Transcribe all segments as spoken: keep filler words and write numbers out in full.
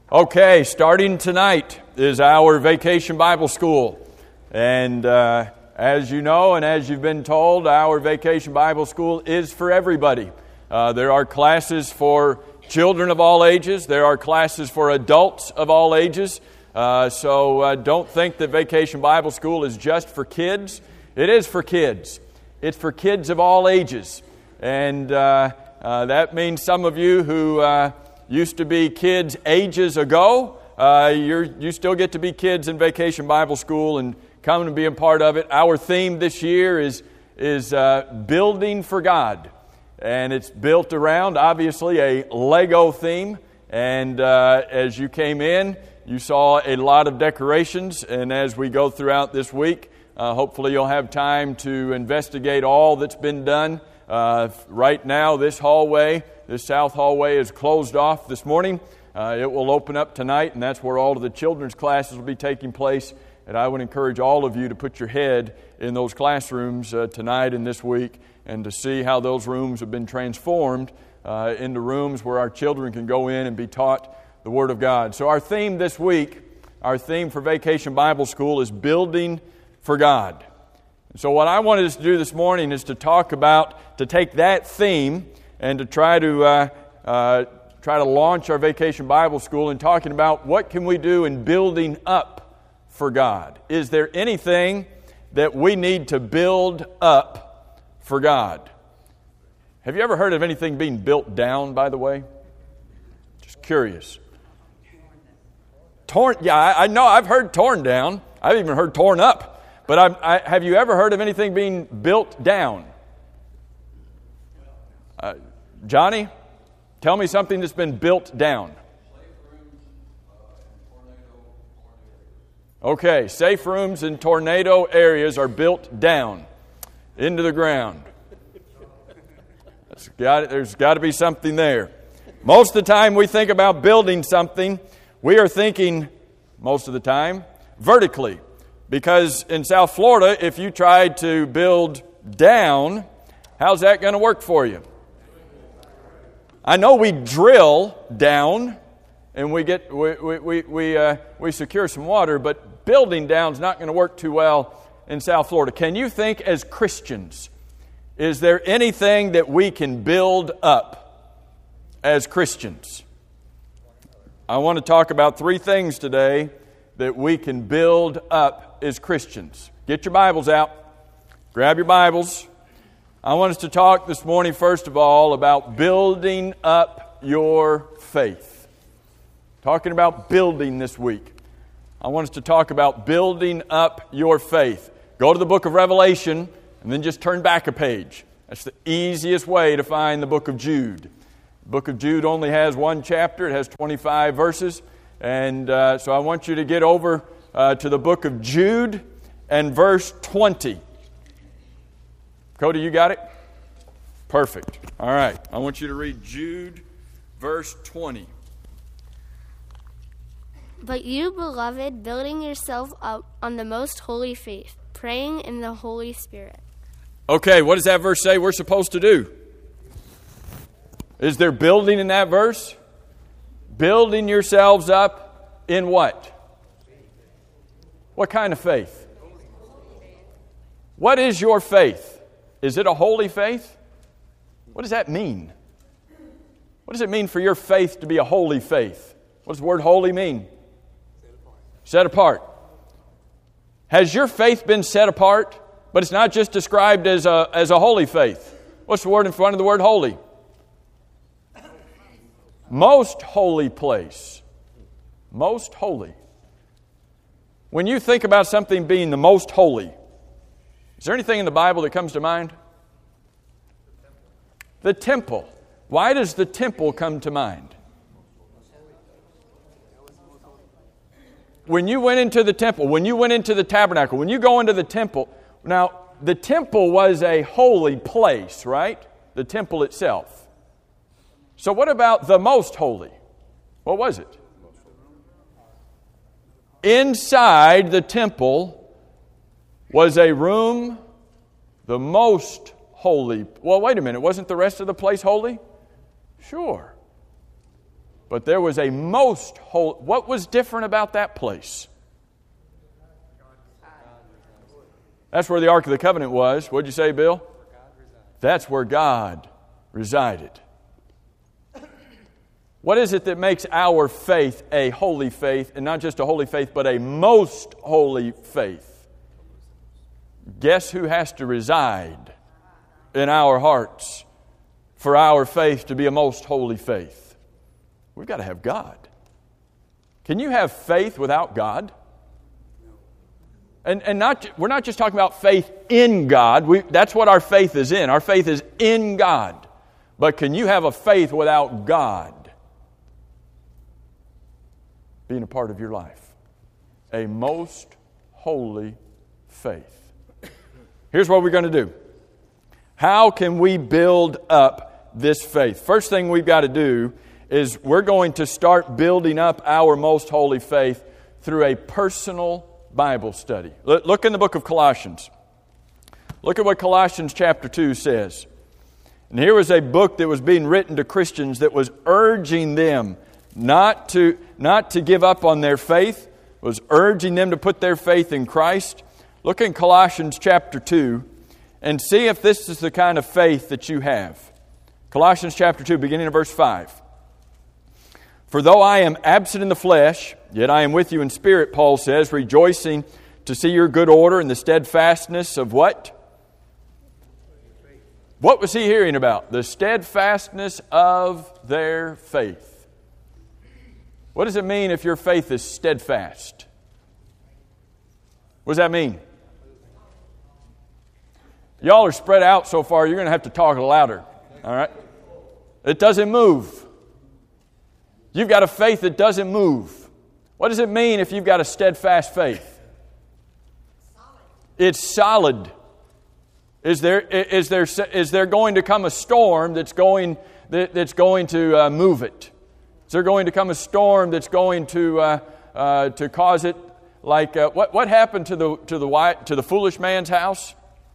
Okay, starting tonight is our Vacation Bible School. And uh, as you know and as you've been told, our Vacation Bible School is for everybody. Uh, there are classes for children of all ages. There are classes for adults of all ages. Uh, so uh, don't think that Vacation Bible School is just for kids. It is for kids. It's for kids of all ages. And uh, uh, that means some of you who uh, used to be kids ages ago, uh, you're, you still get to be kids in Vacation Bible School and come and be a part of it. Our theme this year is, is uh, Building for God. And it's built around, obviously, a Lego theme. And uh, as you came in, you saw a lot of decorations. And as we go throughout this week, uh, hopefully you'll have time to investigate all that's been done. Uh, right now, this hallway, this south hallway is closed off this morning. Uh, it will open up tonight, and that's where all of the children's classes will be taking place. And I would encourage all of you to put your head in those classrooms uh, tonight and this week and to see how those rooms have been transformed uh, into rooms where our children can go in and be taught the Word of God. So our theme this week, our theme for Vacation Bible School is Building for God. So what I wanted us to do this morning is to talk about, to take that theme and to try to uh, uh, try to launch our Vacation Bible School in talking about what can we do in building up for God. Is there anything that we need to build up for God? Have you ever heard of anything being built down, by the way? Just curious. Torn, yeah, I, I know, I've heard torn down. I've even heard torn up. But I, I, have you ever heard of anything being built down? Uh, Johnny, tell me something that's been built down. Okay, safe rooms in tornado areas are built down into the ground. That's got, there's got to be something there. Most of the time we think about building something, we are thinking, most of the time, vertically. Because in South Florida, if you tried to build down, how's that going to work for you? I know we drill down and we get we we we we, uh, we secure some water, but building down is not going to work too well in South Florida. Can you think as Christians, is there anything that we can build up as Christians? I want to talk about three things today that we can build up as Christians. Get your Bibles out. Grab your Bibles. I want us to talk this morning, first of all, about building up your faith. Talking about building this week. I want us to talk about building up your faith. Go to the book of Revelation and then just turn back a page. That's the easiest way to find the book of Jude. The book of Jude only has one chapter. It has twenty-five verses. And uh, so I want you to get over uh, to the book of Jude and verse twenty. Cody, you got it? Perfect. All right. I want you to read Jude, verse twenty. But you, beloved, building yourself up on the most holy faith, praying in the Holy Spirit. Okay, what does that verse say we're supposed to do? Is there building in that verse? Building yourselves up in what? What kind of faith? What is your faith? Is it a holy faith? What does that mean? What does it mean for your faith to be a holy faith? What does the word holy mean? Set apart. Set apart. Has your faith been set apart? But it's not just described as a, as a holy faith. What's the word in front of the word holy? Most holy place. Most holy. When you think about something being the most holy, is there anything in the Bible that comes to mind? The temple. Why does the temple come to mind? When you went into the temple, when you went into the tabernacle, when you go into the temple, now the temple was a holy place, right? The temple itself. So what about the most holy? What was it? Inside the temple was a room, the most holy. Well, wait a minute. Wasn't the rest of the place holy? Sure. but there was a most holy. What was different about that place? That's where the Ark of the Covenant was. What'd you say, Bill? That's where God resided. What is it that makes our faith a holy faith, and not just a holy faith, but a most holy faith? Guess who has to reside in our hearts for our faith to be a most holy faith? We've got to have God. Can you have faith without God? And, and not, we're not just talking about faith in God. We, that's what our faith is in. Our faith is in God. But can you have a faith without God being a part of your life? A most holy faith. Here's what we're going to do. How can we build up this faith? First thing we've got to do is we're going to start building up our most holy faith through a personal Bible study. Look in the book of Colossians. Look at what Colossians chapter two says. And here was a book that was being written to Christians that was urging them not to, not to give up on their faith, was urging them to put their faith in Christ. Look in Colossians chapter two and see if this is the kind of faith that you have. Colossians chapter two, beginning of verse five. For though I am absent in the flesh, yet I am with you in spirit, Paul says, rejoicing to see your good order and the steadfastness of what? What was he hearing about? The steadfastness of their faith. What does it mean if your faith is steadfast? What does that mean? Y'all are spread out so far, you're going to have to talk louder. All right? It doesn't move. You've got a faith that doesn't move. What does it mean if you've got a steadfast faith? It's solid. Is there is there is there going to come a storm that's going that, that's going to uh, move it? Is there going to come a storm that's going to uh, uh, to cause it? Like uh, what what happened to the to the white, to the foolish man's house?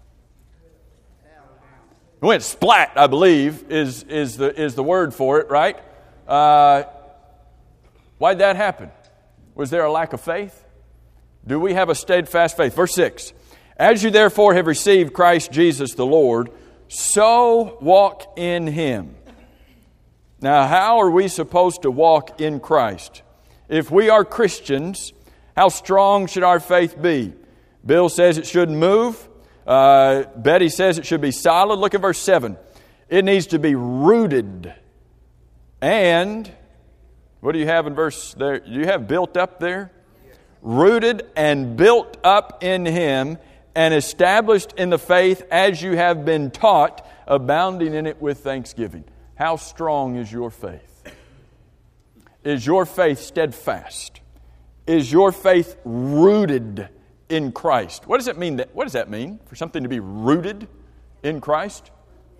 It went splat, I believe, is is the is the word for it, right? Uh, why'd that happen? Was there a lack of faith? Do we have a steadfast faith? Verse six. As you therefore have received Christ Jesus the Lord, so walk in Him. Now, how are we supposed to walk in Christ? If we are Christians, how strong should our faith be? Bill says it shouldn't move. Uh, Betty says it should be solid. Look at verse seven. It needs to be rooted. And, what do you have in verse there? Do you have built up there? Rooted and built up in Him, and established in the faith as you have been taught, abounding in it with thanksgiving. How strong is your faith? Is your faith steadfast? Is your faith rooted in Christ? What does it mean? That, what does that mean for something to be rooted in Christ?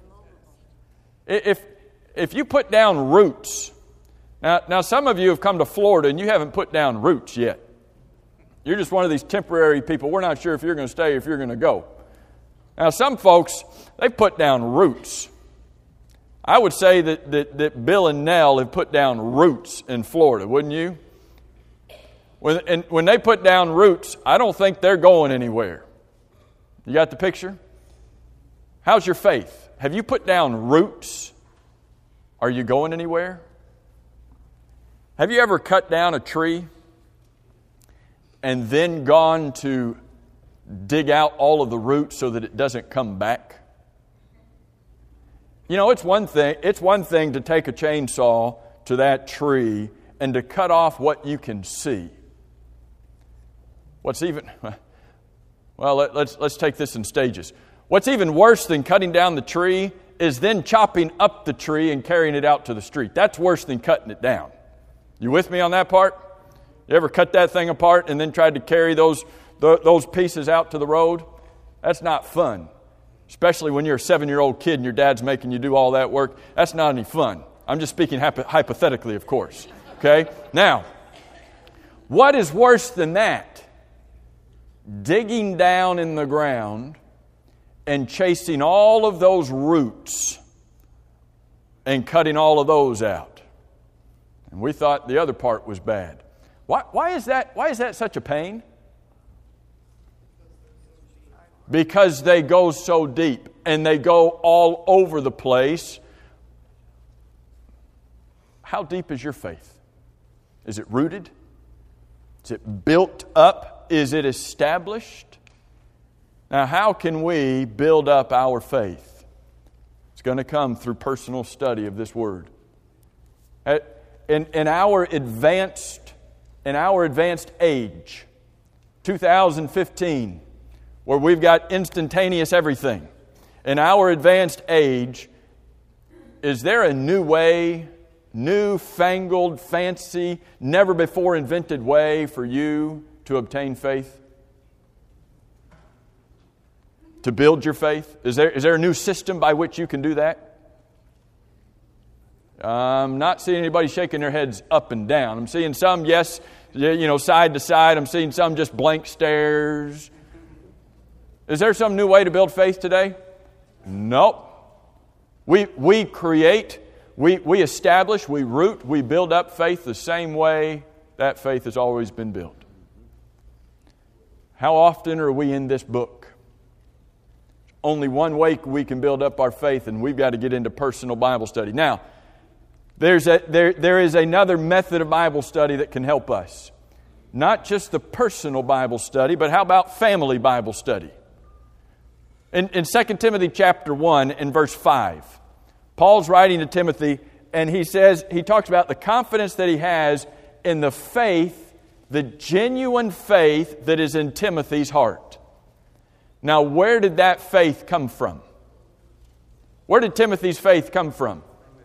If, if you put down roots, now, now some of you have come to Florida and you haven't put down roots yet. You're just one of these temporary people. We're not sure if you're going to stay or if you're going to go. Now, some folks, they've put down roots. I would say that, that, that Bill and Nell have put down roots in Florida, wouldn't you? When, and when they put down roots, I don't think they're going anywhere. You got the picture? How's your faith? Have you put down roots? Are you going anywhere? Have you ever cut down a tree and then gone to dig out all of the roots so that it doesn't come back? You know, it's one thing, it's one thing to take a chainsaw to that tree and to cut off what you can see. What's even, well, let, let's, let's take this in stages. What's even worse than cutting down the tree is then chopping up the tree and carrying it out to the street. That's worse than cutting it down. You with me on that part? You ever cut that thing apart and then tried to carry those those pieces out to the road? That's not fun. Especially when you're a seven-year-old kid and your dad's making you do all that work. That's not any fun. I'm just speaking hypothetically, of course. Okay? Now, what is worse than that? Digging down in the ground and chasing all of those roots and cutting all of those out. And we thought the other part was bad. Why, why is that, why is that such a pain? Because they go so deep and they go all over the place. How deep is your faith? Is it rooted? Is it built up? Is it established? Now, how can we build up our faith? It's going to come through personal study of this Word. In, in our advanced, in our advanced age, two thousand fifteen, where we've got instantaneous everything, in our advanced age, is there a new way, new fangled, fancy, never before invented way for you to obtain faith? To build your faith? Is there, is there a new system by which you can do that? I'm not seeing anybody shaking their heads up and down. I'm seeing some, yes, you know, side to side. I'm seeing some just blank stares. Is there some new way to build faith today? Nope. We, we create, we, we establish, we root, we build up faith the same way that faith has always been built. How often are we in this book? Only one way we can build up our faith, and we've got to get into personal Bible study. Now, there's a, there, there is another method of Bible study that can help us. Not just the personal Bible study, but how about family Bible study? In, in Second Timothy chapter one and verse five, Paul's writing to Timothy, and he says, he talks about the confidence that he has in the faith, the genuine faith that is in Timothy's heart. Now, where did that faith come from? Where did Timothy's faith come from?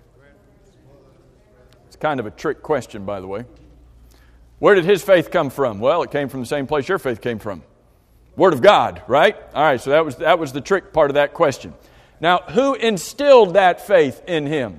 It's kind of a trick question, by the way. Where did his faith come from? Well, it came from the same place your faith came from. Word of God, right? All right, so that was that was the trick part of that question. Now, who instilled that faith in him?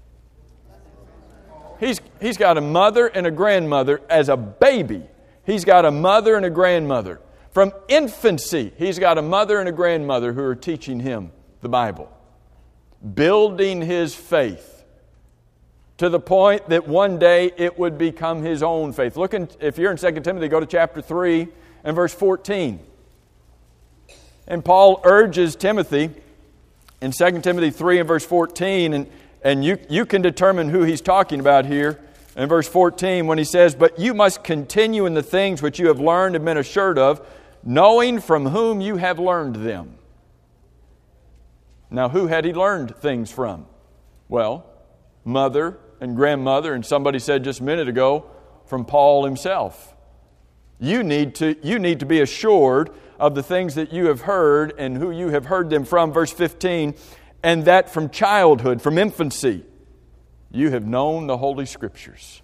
He's, he's got a mother and a grandmother as a baby. He's got a mother and a grandmother. From infancy, he's got a mother and a grandmother who are teaching him the Bible. Building his faith to the point that one day it would become his own faith. Look, in, if you're in Second Timothy, go to chapter three and verse fourteen. And Paul urges Timothy in Second Timothy three and verse fourteen, and, and you, you can determine who he's talking about here. In verse fourteen, when he says, "But you must continue in the things which you have learned and been assured of, knowing from whom you have learned them." Now, who had he learned things from? Well, mother and grandmother, and somebody said just a minute ago, from Paul himself. You need to, you need to be assured of the things that you have heard and who you have heard them from. Verse fifteen, "And that from childhood, from infancy, you have known the Holy Scriptures."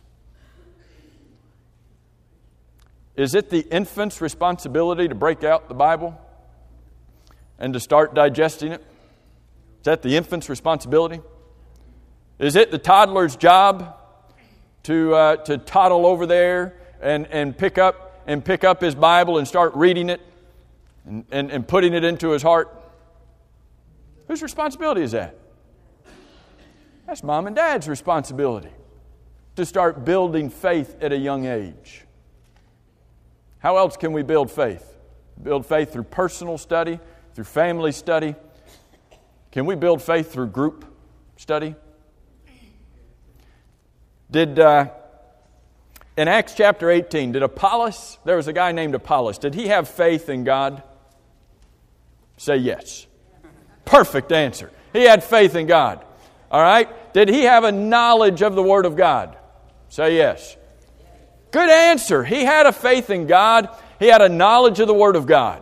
Is it the infant's responsibility to break out the Bible and to start digesting it? Is that the infant's responsibility? Is it the toddler's job to uh, to toddle over there and, and pick up and pick up his Bible and start reading it and, and, and putting it into his heart? Whose responsibility is that? That's mom and dad's responsibility to start building faith at a young age. How else can we build faith? Build faith through personal study, through family study. Can we build faith through group study? Did, uh, in Acts chapter eighteen, did Apollos, there was a guy named Apollos, did he have faith in God? Say yes. Perfect answer. He had faith in God. All right? Did he have a knowledge of the Word of God? Say yes. Good answer. He had a faith in God. He had a knowledge of the Word of God.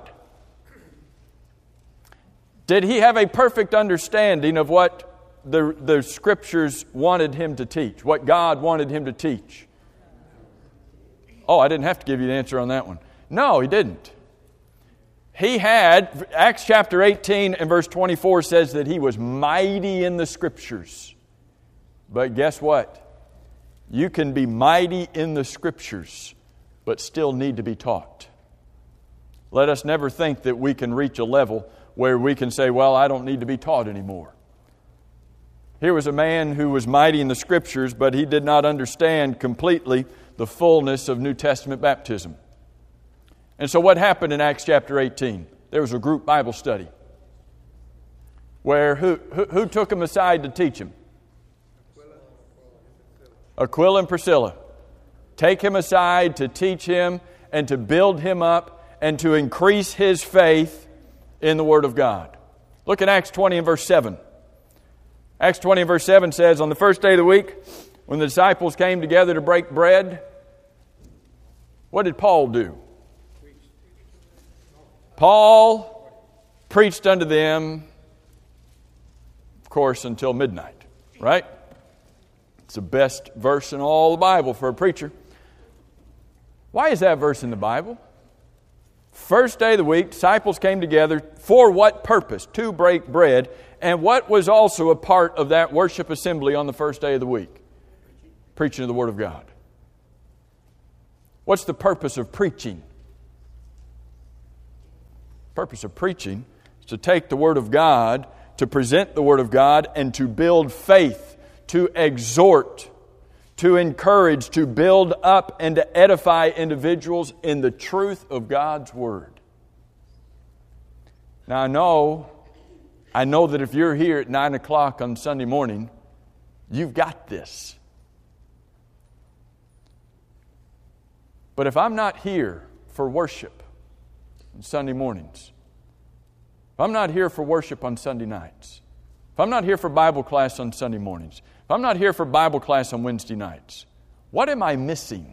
Did he have a perfect understanding of what the, the Scriptures wanted him to teach, what God wanted him to teach? Oh, I didn't have to give you the answer on that one. No, he didn't. He had, Acts chapter eighteen and verse twenty-four says that he was mighty in the Scriptures. But guess what? You can be mighty in the Scriptures, but still need to be taught. Let us never think that we can reach a level where we can say, well, I don't need to be taught anymore. Here was a man who was mighty in the Scriptures, but he did not understand completely the fullness of New Testament baptism. And so what happened in Acts chapter eighteen? There was a group Bible study where who, who, who took him aside to teach him? Aquila and Priscilla. Take him aside to teach him and to build him up and to increase his faith in the Word of God. Look at Acts twenty and verse seven. Acts twenty and verse seven says, on the first day of the week, when the disciples came together to break bread, what did Paul do? Paul preached unto them, of course, until midnight, right? It's the best verse in all the Bible for a preacher. Why is that verse in the Bible? First day of the week, disciples came together. For what purpose? To break bread. And what was also a part of that worship assembly on the first day of the week? Preaching of the Word of God. What's the purpose of preaching? The purpose of preaching is to take the Word of God, to present the Word of God, and to build faith, to exhort, to encourage, to build up, and to edify individuals in the truth of God's Word. Now I know, I know that if you're here at nine o'clock on Sunday morning, you've got this. But if I'm not here for worship on Sunday mornings, if I'm not here for worship on Sunday nights, if I'm not here for Bible class on Sunday mornings, if I'm not here for Bible class on Wednesday nights, what am I missing?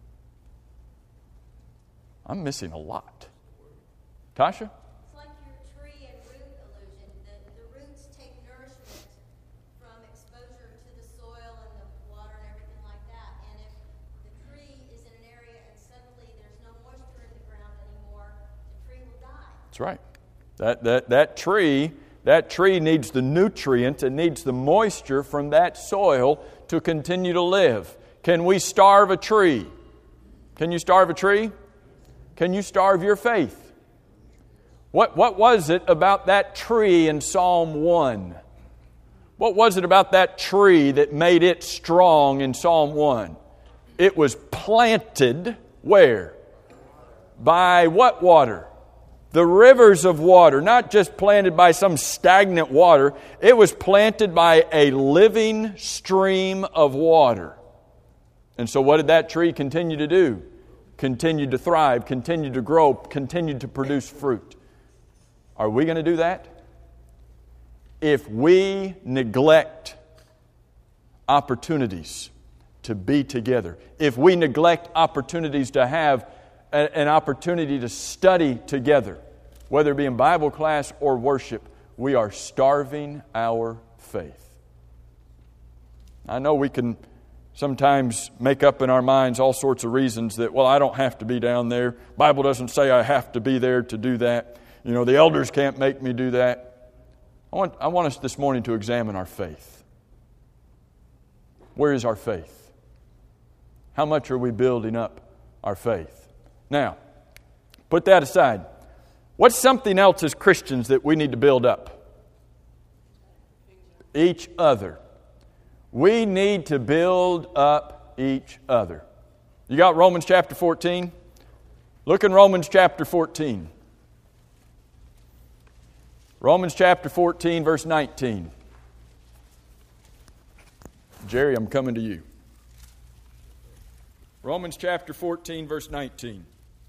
I'm missing a lot. Tasha? It's like your tree and root illusion. The, the roots take nourishment from exposure to the soil and the water and everything like that. And if the tree is in an area and suddenly there's no moisture in the ground anymore, the tree will die. That's right. That, that, that tree... That tree needs the nutrients, it needs the moisture from that soil to continue to live. Can we starve a tree? Can you starve a tree? Can you starve your faith? What, what was it about that tree in Psalm one? What was it about that tree that made it strong in Psalm one? It was planted where? By what water? The rivers of water, not just planted by some stagnant water. It was planted by a living stream of water. And so what did that tree continue to do? Continued to thrive, continued to grow, continued to produce fruit. Are we going to do that? If we neglect opportunities to be together, if we neglect opportunities to have an opportunity to study together, whether it be in Bible class or worship, we are starving our faith. I know we can sometimes make up in our minds all sorts of reasons that, well, I don't have to be down there. Bible doesn't say I have to be there to do that. You know, the elders can't make me do that. I want, I want us this morning to examine our faith. Where is our faith? How much are we building up our faith? Now, put that aside. What's something else as Christians that we need to build up? Each other. We need to build up each other. You got Romans chapter fourteen? Look in Romans chapter fourteen. Romans chapter fourteen, verse nineteen. Jerry, I'm coming to you. Romans chapter fourteen, verse nineteen.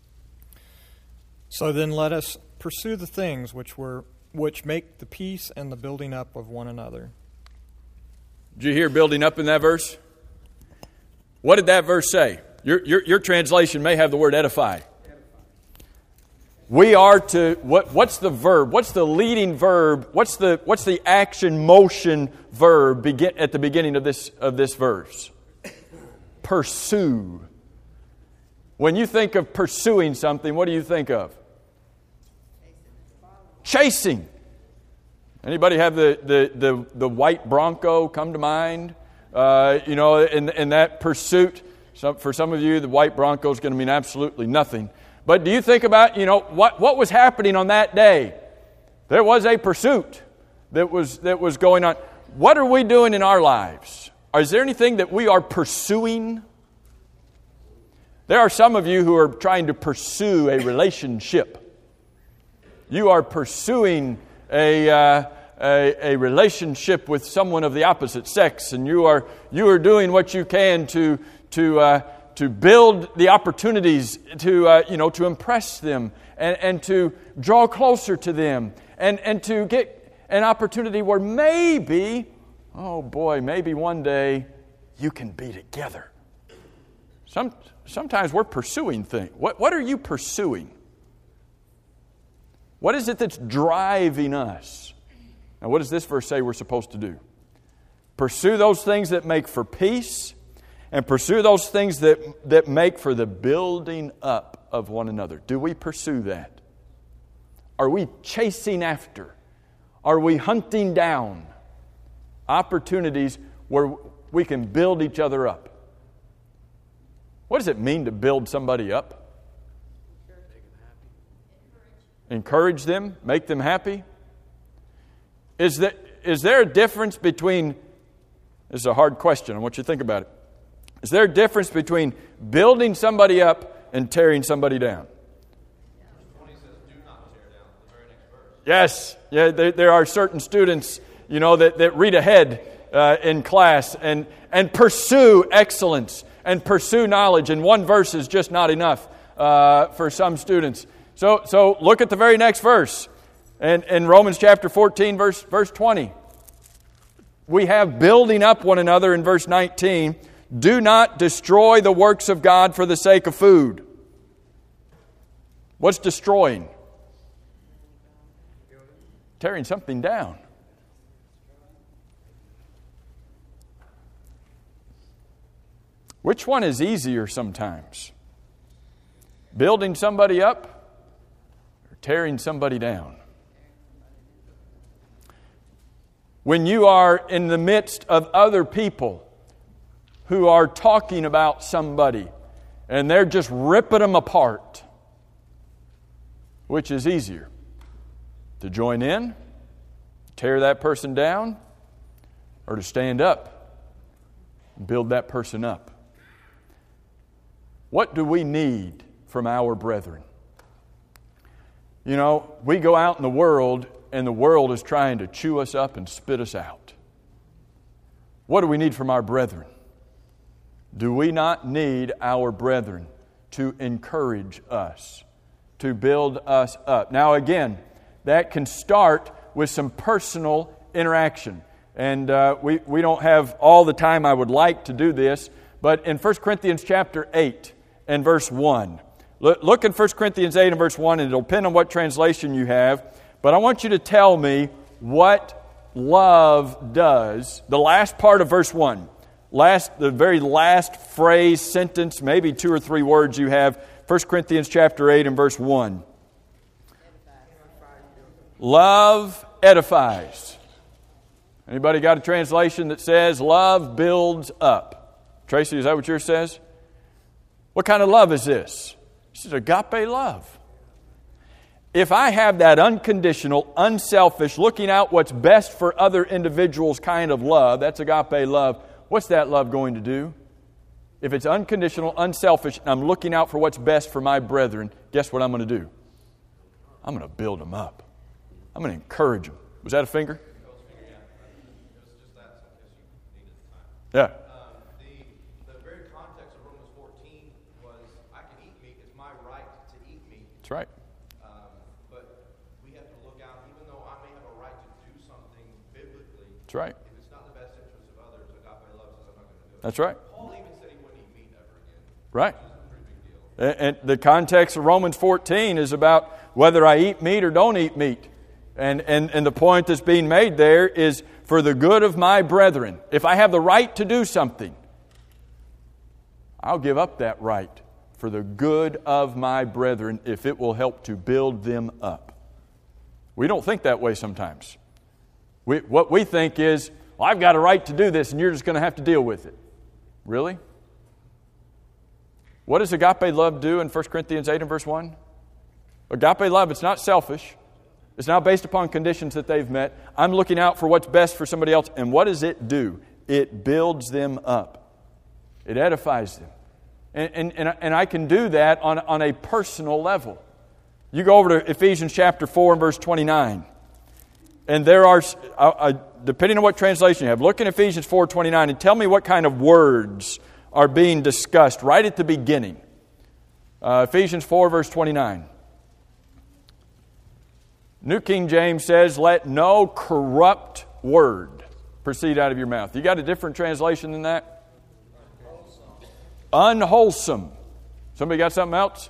So then let us pursue the things which were which make the peace and the building up of one another. Did you hear building up in that verse? What did that verse say? Your, your, your translation may have the word edify. We are to, what, what's the verb? What's the leading verb? What's the, what's the action motion verb begin, at the beginning of this, of this verse? Pursue. When you think of pursuing something, what do you think of? Chasing. Anybody have the, the, the, the white Bronco come to mind? Uh, you know, in, in that pursuit, some, for some of you, the white Bronco is going to mean absolutely nothing. But do you think about, you know, what, what was happening on that day? There was a pursuit that was, that was going on. what are we doing in our lives? Is there anything that we are pursuing? There are some of you who are trying to pursue a relationship. You are pursuing a, uh, a, a relationship with someone of the opposite sex, and you are you are doing what you can to to uh, to build the opportunities to uh, you know to impress them and, and to draw closer to them and, and to get an opportunity where maybe, oh boy, maybe one day you can be together. Some, sometimes we're pursuing things. What, what are you pursuing? What is it that's driving us? Now, what does this verse say we're supposed to do? Pursue those things that make for peace, and pursue those things that, that make for the building up of one another. Do we pursue that? Are we chasing after? Are we hunting down opportunities where we can build each other up? What does it mean to build somebody up? Encourage them, make them happy. Is there, is there a difference between, this is a hard question, I want you to think about it. Is there a difference between building somebody up and tearing somebody down? Yes, yeah. There, there are certain students, you know, that, that read ahead uh, in class and and pursue excellence and pursue knowledge. And one verse is just not enough uh, for some students. So so look at the very next verse, and in Romans chapter fourteen, verse verse twenty. We have building up one another in verse nineteen. Do not destroy the works of God for the sake of food. What's destroying? Tearing something down. Which one is easier sometimes? Building somebody up or tearing somebody down? When you are in the midst of other people who are talking about somebody and they're just ripping them apart, which is easier? To join in, tear that person down, or to stand up and build that person up? What do we need from our brethren? You know, we go out in the world and the world is trying to chew us up and spit us out. What do we need from our brethren? Do we not need our brethren to encourage us, to build us up? Now again, that can start with some personal interaction. And uh, we, we don't have all the time I would like to do this, but in First Corinthians chapter eight and verse one, look, look in First Corinthians eight and verse one, and it'll depend on what translation you have, but I want you to tell me what love does. The last part of verse one, last, the very last phrase, sentence, maybe two or three words you have, First Corinthians chapter eight and verse one. Love edifies. Anybody got a translation that says love builds up? Tracy, is that what yours says? What kind of love is this? This is agape love. If I have that unconditional, unselfish, looking out what's best for other individuals kind of love, that's agape love, what's that love going to do? If it's unconditional, unselfish, and I'm looking out for what's best for my brethren, guess what I'm going to do? I'm going to build them up. I'm going to encourage them. Was that a finger? Yeah. Um, the, the very context of Romans fourteen was, I can eat meat. It's my right to eat meat. That's right. Um, but we have to look out, even though I may have a right to do something biblically. That's right. If it's not in the best interest of others, agape love says I'm not going to do it. That's right. Paul even said he wouldn't eat meat ever again. Right. Which is a pretty big deal. And, and the context of Romans fourteen is about whether I eat meat or don't eat meat. And, and, and the point that's being made there is for the good of my brethren. If I have the right to do something, I'll give up that right for the good of my brethren if it will help to build them up. We don't think that way sometimes. We, what we think is, well, I've got a right to do this and you're just going to have to deal with it. Really? What does agape love do in First Corinthians eight and verse one? Agape love, it's not selfish. It's not based upon conditions that they've met. I'm looking out for what's best for somebody else. And what does it do? It builds them up. It edifies them. And, and, and, and I can do that on, on a personal level. You go over to Ephesians chapter four and verse twenty-nine. And there are, uh, uh, depending on what translation you have, look in Ephesians four twenty-nine and tell me what kind of words are being discussed right at the beginning. Uh, Ephesians four verse twenty-nine. New King James says, let no corrupt word proceed out of your mouth. You got a different translation than that? Unwholesome. Somebody got something else?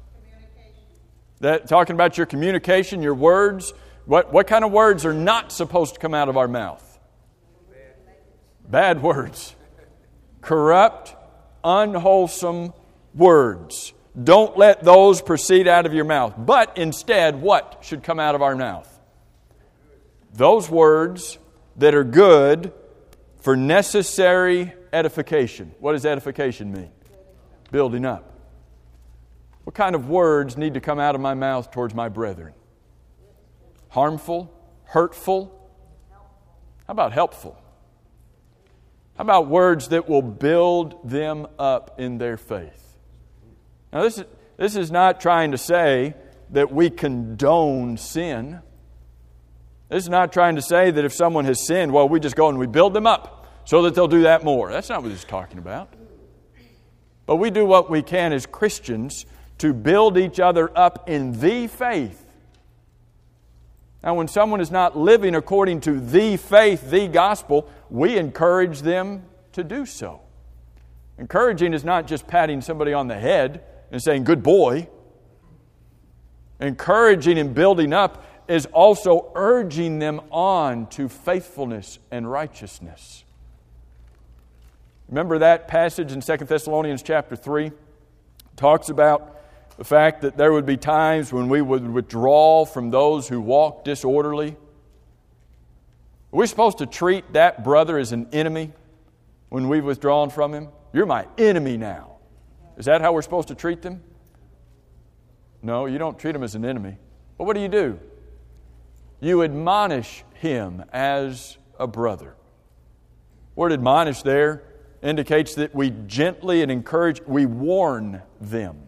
That talking about your communication, your words. What what kind of words are not supposed to come out of our mouth? Bad words. Corrupt, unwholesome words. Don't let those proceed out of your mouth. But instead, what should come out of our mouth? Those words that are good for necessary edification. What does edification mean? Building up. What kind of words need to come out of my mouth towards my brethren? Harmful? Hurtful? How about helpful? How about words that will build them up in their faith? Now this is, this is not trying to say that we condone sin. This is not trying to say that if someone has sinned, well, we just go and we build them up so that they'll do that more. That's not what it's talking about. But we do what we can as Christians to build each other up in the faith. Now, when someone is not living according to the faith, the gospel, we encourage them to do so. Encouraging is not just patting somebody on the head and saying, good boy. Encouraging and building up is also urging them on to faithfulness and righteousness. Remember that passage in Second Thessalonians chapter three? Talks about the fact that there would be times when we would withdraw from those who walk disorderly. Are we supposed to treat that brother as an enemy when we've withdrawn from him? You're my enemy now. Is that how we're supposed to treat them? No, you don't treat them as an enemy. But what do you do? You admonish him as a brother. The word admonish there indicates that we gently and encourage, we warn them.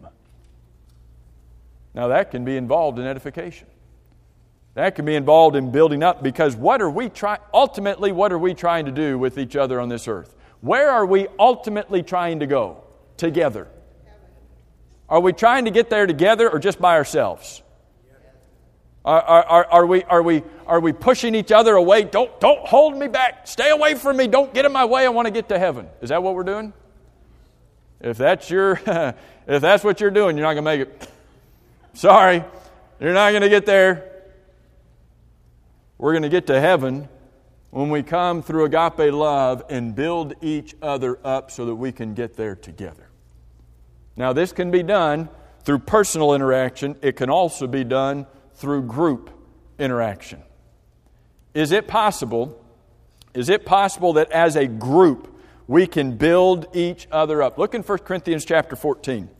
Now that can be involved in edification. That can be involved in building up, because what are we trying, ultimately what are we trying to do with each other on this earth? Where are we ultimately trying to go? Together. Are we trying to get there together or just by ourselves? Are, are, are, we, are, we, are we pushing each other away? Don't, don't hold me back. Stay away from me. Don't get in my way. I want to get to heaven. Is that what we're doing? If that's your, if that's what you're doing, you're not going to make it. Sorry, you're not going to get there. We're going to get to heaven when we come through agape love and build each other up so that we can get there together. Now, this can be done through personal interaction. It can also be done through group interaction. Is it possible, is it possible that as a group we can build each other up? Look in First Corinthians chapter fourteen.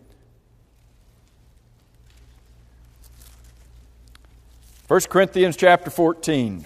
First Corinthians chapter fourteen.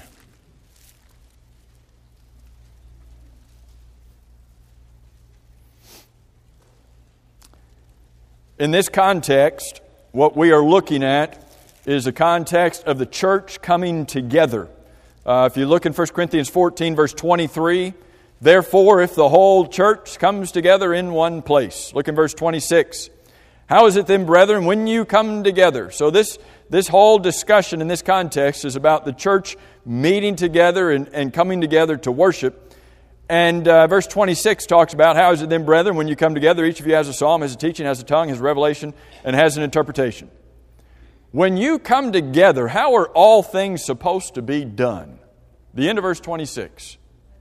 In this context, what we are looking at is the context of the church coming together. Uh, if you look in First Corinthians fourteen, verse twenty-three, therefore, if the whole church comes together in one place. Look in verse twenty-six. How is it then, brethren, when you come together? So this, this whole discussion in this context is about the church meeting together and, and coming together to worship. And uh, verse twenty-six talks about, how is it then, brethren, when you come together, each of you has a psalm, has a teaching, has a tongue, has a revelation, and has an interpretation. When you come together, how are all things supposed to be done? The end of verse twenty-six.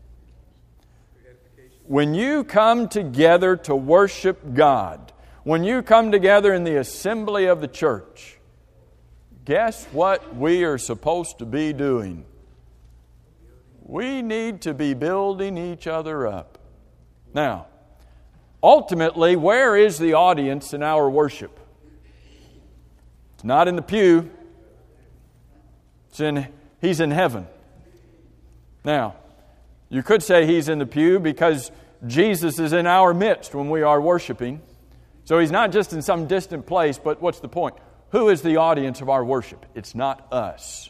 When you come together to worship God, when you come together in the assembly of the church, guess what we are supposed to be doing? We need to be building each other up. Now, ultimately, where is the audience in our worship? It's not in the pew. It's in, He's in heaven. Now, you could say He's in the pew because Jesus is in our midst when we are worshiping. So He's not just in some distant place, but what's the point? Who is the audience of our worship? It's not us.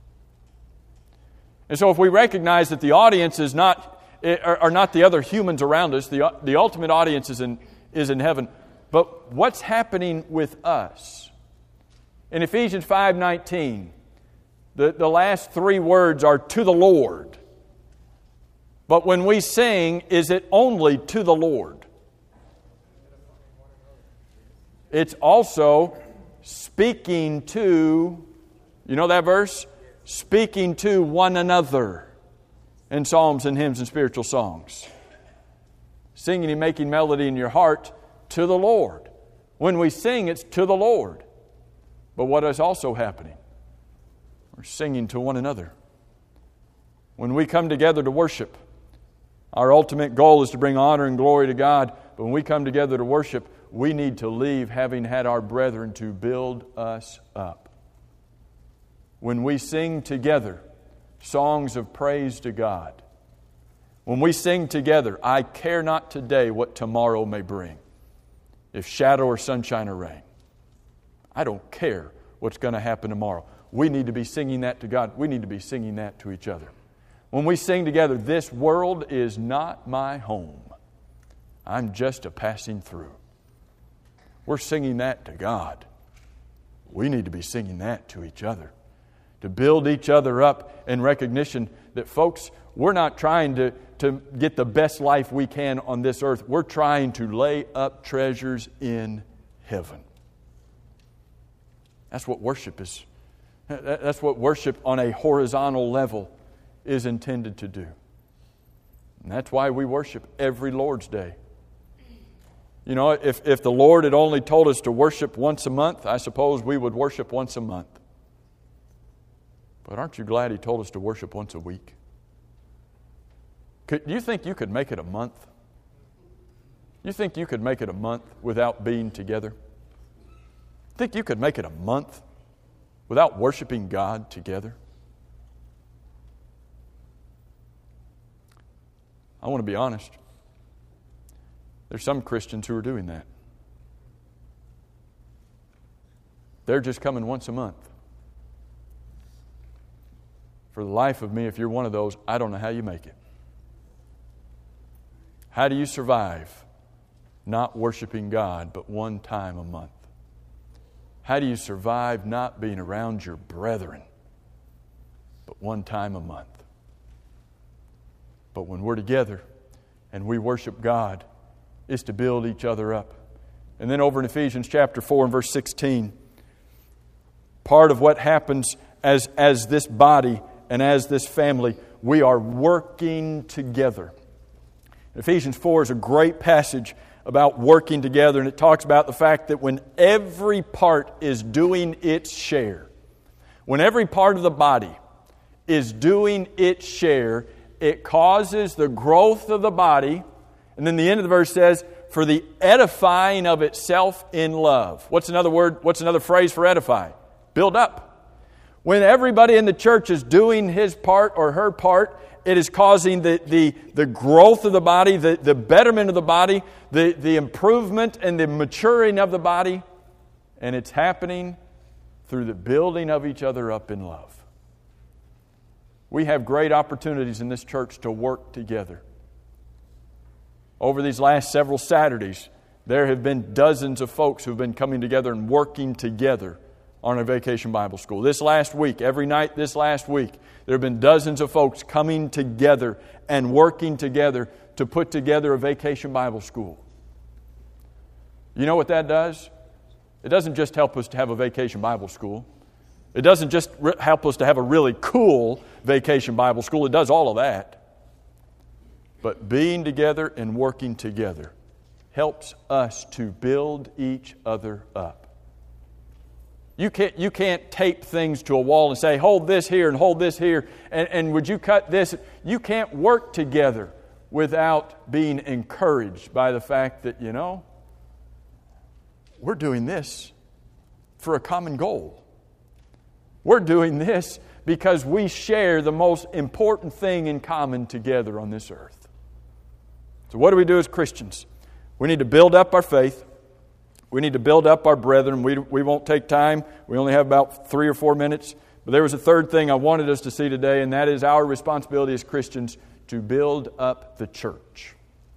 And so if we recognize that the audience is not, are not the other humans around us, the, the ultimate audience is in, is in heaven, but what's happening with us? In Ephesians five nineteen, the, the last three words are to the Lord. But when we sing, is it only to the Lord? It's also speaking to, you know that verse? Speaking to one another in psalms and hymns and spiritual songs. Singing and making melody in your heart to the Lord. When we sing, it's to the Lord. But what is also happening? We're singing to one another. When we come together to worship, our ultimate goal is to bring honor and glory to God. But when we come together to worship, we need to leave having had our brethren to build us up. When we sing together songs of praise to God, when we sing together, I care not today what tomorrow may bring, if shadow or sunshine or rain. I don't care what's going to happen tomorrow. We need to be singing that to God. We need to be singing that to each other. When we sing together, this world is not my home. I'm just a passing through. We're singing that to God. We need to be singing that to each other. To build each other up in recognition that, folks, we're not trying to, to get the best life we can on this earth. We're trying to lay up treasures in heaven. That's what worship is. That's what worship on a horizontal level is intended to do. And that's why we worship every Lord's Day. You know, if, if the Lord had only told us to worship once a month, I suppose we would worship once a month. But aren't you glad He told us to worship once a week? Could, do you think you could make it a month? You think you could make it a month without being together? Think you could make it a month without worshiping God together? I want to be honest. There's some Christians who are doing that. They're just coming once a month. For the life of me, if you're one of those, I don't know how you make it. How do you survive not worshiping God but one time a month? How do you survive not being around your brethren but one time a month? But when we're together and we worship God, it's to build each other up. And then over in Ephesians chapter four and verse sixteen, part of what happens as, as this body and as this family, we are working together. Ephesians four is a great passage about working together, and it talks about the fact that when every part is doing its share, when every part of the body is doing its share, it causes the growth of the body. And then the end of the verse says, for the edifying of itself in love. What's another word? What's another phrase for edify? Build up. When everybody in the church is doing his part or her part, it is causing the, the, the growth of the body, the, the betterment of the body, the, the improvement and the maturing of the body. And it's happening through the building of each other up in love. We have great opportunities in this church to work together. Over these last several Saturdays, there have been dozens of folks who have been coming together and working together on a Vacation Bible School. This last week, every night this last week, there have been dozens of folks coming together and working together to put together a Vacation Bible School. You know what that does? It doesn't just help us to have a Vacation Bible School. It doesn't just help us to have a really cool Vacation Bible School. It does all of that. But being together and working together helps us to build each other up. You can't, you can't tape things to a wall and say, hold this here and hold this here, and, and would you cut this? You can't work together without being encouraged by the fact that, you know, we're doing this for a common goal. We're doing this because we share the most important thing in common together on this earth. So what do we do as Christians? We need to build up our faith. We need to build up our brethren. We, we won't take time. We only have about three or four minutes. But there was a third thing I wanted us to see today, and that is our responsibility as Christians to build up the church.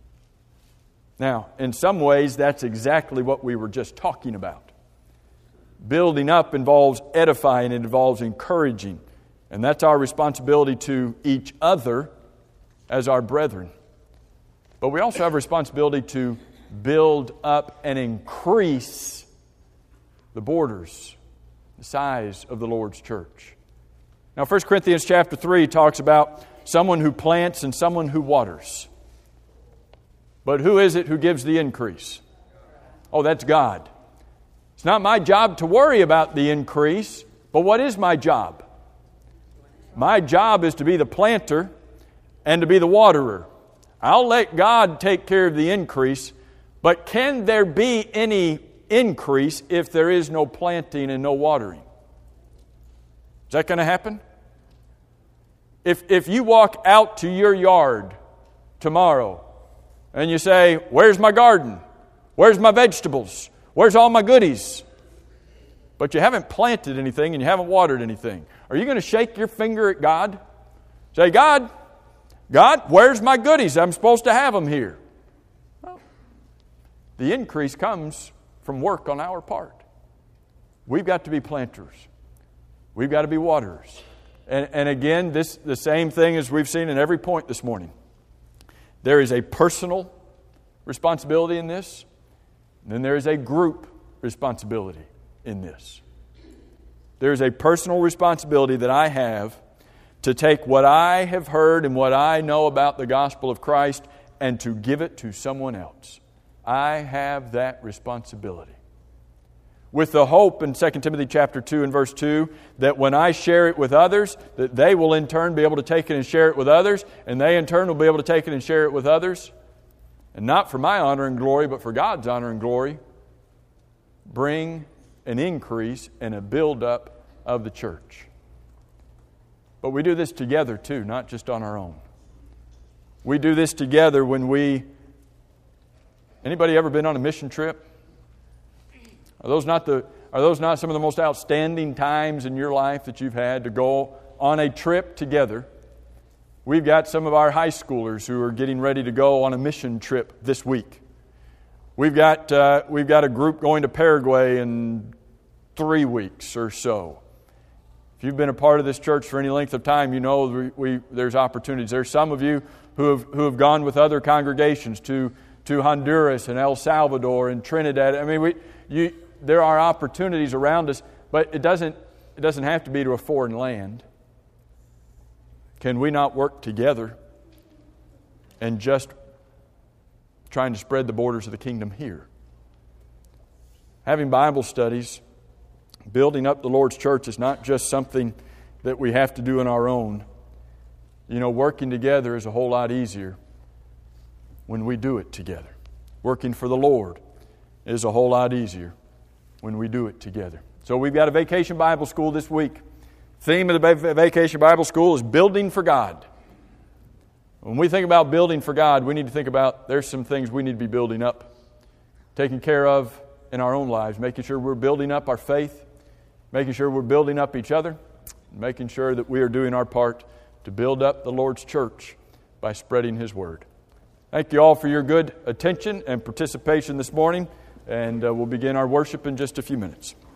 Now, in some ways, that's exactly what we were just talking about. Building up involves edifying, it involves encouraging. And that's our responsibility to each other as our brethren. But we also have a responsibility to build up and increase the borders, the size of the Lord's church. Now, First Corinthians chapter three talks about someone who plants and someone who waters. But who is it who gives the increase? Oh, that's God. It's not my job to worry about the increase, but what is my job? My job is to be the planter and to be the waterer. I'll let God take care of the increase, but can there be any increase if there is no planting and no watering? Is that going to happen? If, if you walk out to your yard tomorrow and you say, where's my garden? Where's my vegetables? Where's all my goodies? But you haven't planted anything and you haven't watered anything. Are you going to shake your finger at God? Say, God, God, where's my goodies? I'm supposed to have them here. Well, the increase comes from work on our part. We've got to be planters. We've got to be waterers. And, and again, this the same thing as we've seen in every point this morning. There is a personal responsibility in this. And then there is a group responsibility in this. There is a personal responsibility that I have to take what I have heard and what I know about the gospel of Christ and to give it to someone else. I have that responsibility. With the hope in Second Timothy chapter two and verse two that when I share it with others, that they will in turn be able to take it and share it with others, and they in turn will be able to take it and share it with others. And not for my honor and glory, but for God's honor and glory, bring an increase and a build-up of the church. But we do this together too, not just on our own. We do this together when we... Anybody ever been on a mission trip? Are those not the are those not some of the most outstanding times in your life that you've had to go on a trip together? We've got some of our high schoolers who are getting ready to go on a mission trip this week. We've got uh, we've got a group going to Paraguay in three weeks or so. If you've been a part of this church for any length of time, you know we, we there's opportunities. There's some of you who have who have gone with other congregations to to Honduras and El Salvador and Trinidad. I mean, we you there are opportunities around us, but it doesn't it doesn't have to be to a foreign land. Can we not work together and just trying to spread the borders of the kingdom here? Having Bible studies, building up the Lord's church is not just something that we have to do on our own. You know, working together is a whole lot easier when we do it together. Working for the Lord is a whole lot easier when we do it together. So we've got a Vacation Bible School this week. Theme of the Vacation Bible School is building for God. When we think about building for God, we need to think about there's some things we need to be building up, taking care of in our own lives, making sure we're building up our faith, making sure we're building up each other, making sure that we are doing our part to build up the Lord's church by spreading His Word. Thank you all for your good attention and participation this morning, and uh, we'll begin our worship in just a few minutes.